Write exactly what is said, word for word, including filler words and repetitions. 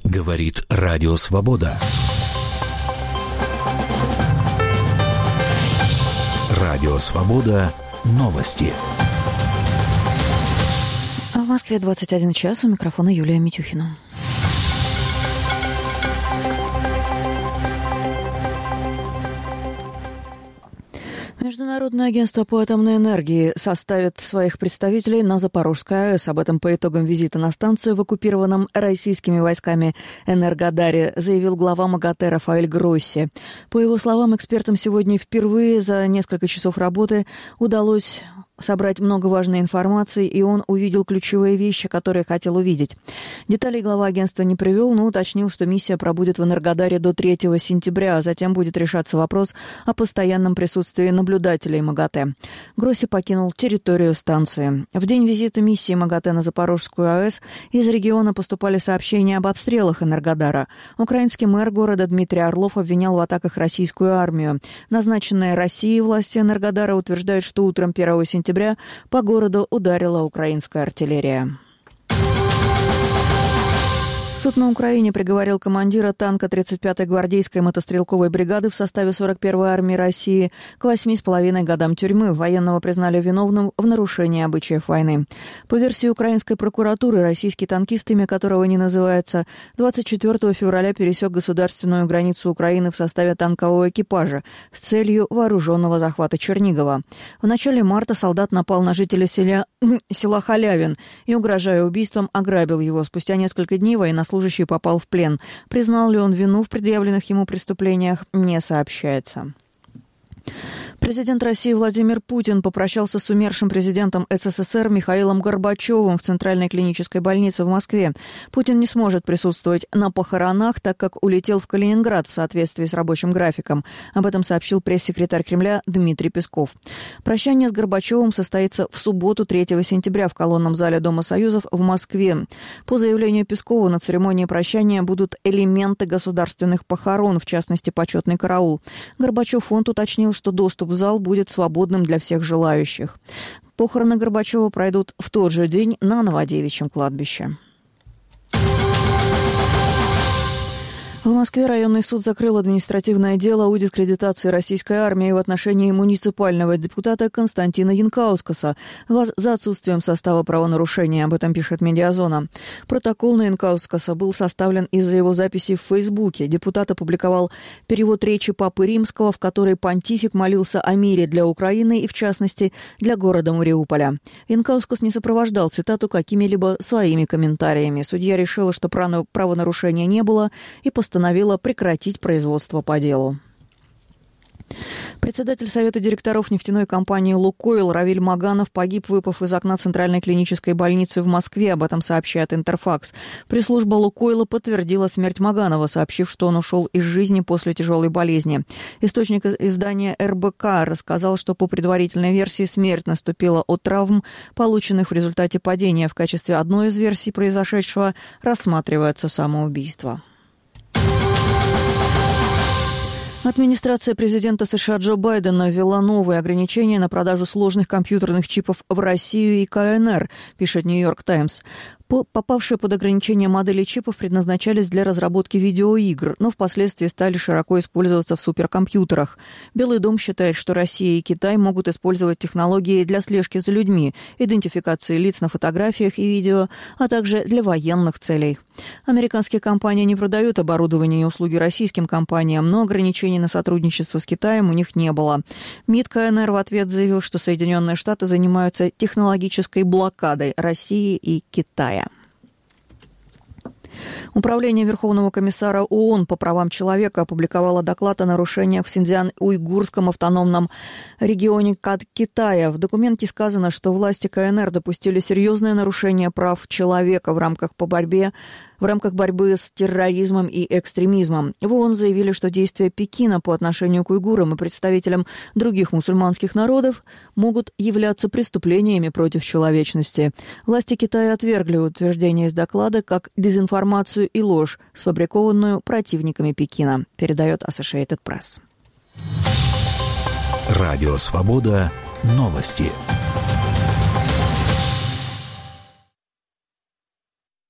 Говорит Радио Свобода. Радио Свобода. Новости. А в Москве двадцать один час. У микрофона Юлия Митюхина. Международное агентство по атомной энергии составит своих представителей на Запорожской АЭС. Об этом по итогам визита на станцию в оккупированном российскими войсками Энергодаре заявил глава МАГАТЭ Рафаэль Гросси. По его словам, экспертам сегодня впервые за несколько часов работы удалось собрать много важной информации, и он увидел ключевые вещи, которые хотел увидеть. Деталей глава агентства не привел, но уточнил, что миссия пробудет в Энергодаре до третьего сентября, а затем будет решаться вопрос о постоянном присутствии наблюдателей МАГАТЭ. Гросси покинул территорию станции. В день визита миссии МАГАТЭ на Запорожскую АЭС из региона поступали сообщения об обстрелах Энергодара. Украинский мэр города Дмитрий Орлов обвинял в атаках российскую армию. Назначенные Россией власти Энергодара утверждают, что утром первого сентября по городу ударила украинская артиллерия. Суд на Украине приговорил командира танка тридцать пятой гвардейской мотострелковой бригады в составе сорок первой армии России к восьми с половиной годам тюрьмы. Военного признали виновным в нарушении обычаев войны. По версии украинской прокуратуры, российский танкист, имя которого не называется, двадцать четвёртого февраля пересек государственную границу Украины в составе танкового экипажа с целью вооруженного захвата Чернигова. В начале марта солдат напал на жителя села, села Халявин и, угрожая убийством, ограбил его. Спустя несколько дней военнослужащий Служащий попал в плен. Признал ли он вину в предъявленных ему преступлениях, не сообщается. Президент России Владимир Путин попрощался с умершим президентом СССР Михаилом Горбачевым в Центральной клинической больнице в Москве. Путин не сможет присутствовать на похоронах, так как улетел в Калининград в соответствии с рабочим графиком. Об этом сообщил пресс-секретарь Кремля Дмитрий Песков. Прощание с Горбачевым состоится в субботу третьего сентября в колонном зале Дома Союзов в Москве. По заявлению Пескова, на церемонии прощания будут элементы государственных похорон, в частности, почетный караул. Горбачев фонд уточнил, что доступ в зал будет свободным для всех желающих. Похороны Горбачева пройдут в тот же день на Новодевичьем кладбище. В Москве районный суд закрыл административное дело о дискредитации российской армии в отношении муниципального депутата Константина Янкаускаса за отсутствием состава правонарушения. Об этом пишет «Медиазона». Протокол на Янкаускаса был составлен из-за его записи в Фейсбуке. Депутат опубликовал перевод речи Папы Римского, в которой понтифик молился о мире для Украины и, в частности, для города Мариуполя. Янкаускас не сопровождал цитату какими-либо своими комментариями. Судья решила, что правонарушения не было, и постановила постановила прекратить производство по делу. Председатель Совета директоров нефтяной компании «Лукойл» Равиль Маганов погиб, выпав из окна Центральной клинической больницы в Москве. Об этом сообщает «Интерфакс». Пресс-служба «Лукойла» подтвердила смерть Маганова, сообщив, что он ушел из жизни после тяжелой болезни. Источник издания эр бэ ка рассказал, что по предварительной версии смерть наступила от травм, полученных в результате падения. В качестве одной из версий произошедшего рассматривается самоубийство. Администрация президента США Джо Байдена ввела новые ограничения на продажу сложных компьютерных чипов в Россию и ка эн эр, пишет «Нью-Йорк Таймс». Попавшие под ограничение модели чипов предназначались для разработки видеоигр, но впоследствии стали широко использоваться в суперкомпьютерах. Белый дом считает, что Россия и Китай могут использовать технологии для слежки за людьми, идентификации лиц на фотографиях и видео, а также для военных целей. Американские компании не продают оборудование и услуги российским компаниям, но ограничений на сотрудничество с Китаем у них не было. МИД ка эн эр в ответ заявил, что Соединенные Штаты занимаются технологической блокадой России и Китая. Управление Верховного комиссара ООН по правам человека опубликовало доклад о нарушениях в Синьцзян-Уйгурском автономном регионе Китая. В документе сказано, что власти ка эн эр допустили серьезное нарушение прав человека в рамках по борьбе в рамках борьбы с терроризмом и экстремизмом. В ООН заявили, что действия Пекина по отношению к уйгурам и представителям других мусульманских народов могут являться преступлениями против человечности. Власти Китая отвергли утверждение из доклада как дезинформацию и ложь, сфабрикованную противниками Пекина, передает Associated Press. Радио Свобода. Новости.